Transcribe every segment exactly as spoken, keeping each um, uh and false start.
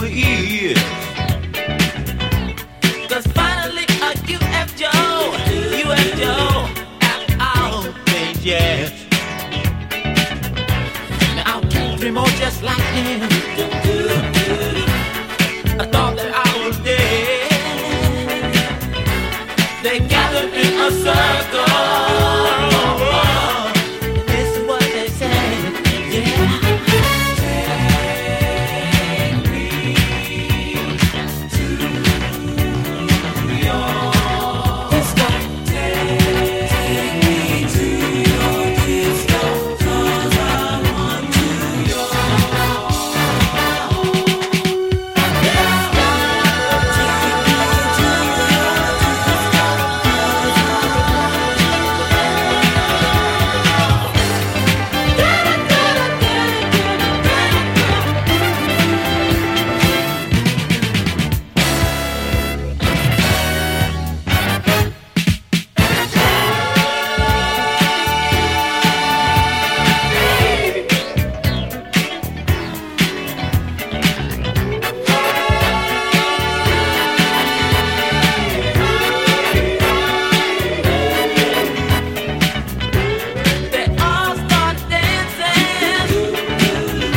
years. Cause finally a U F Joe, U F Joe, after all things, yes. Now I'll keep dream on just like him. I thought that I was dead. They gathered in a circle. This is what they say, yeah.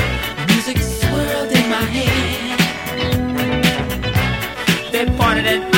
They pointed at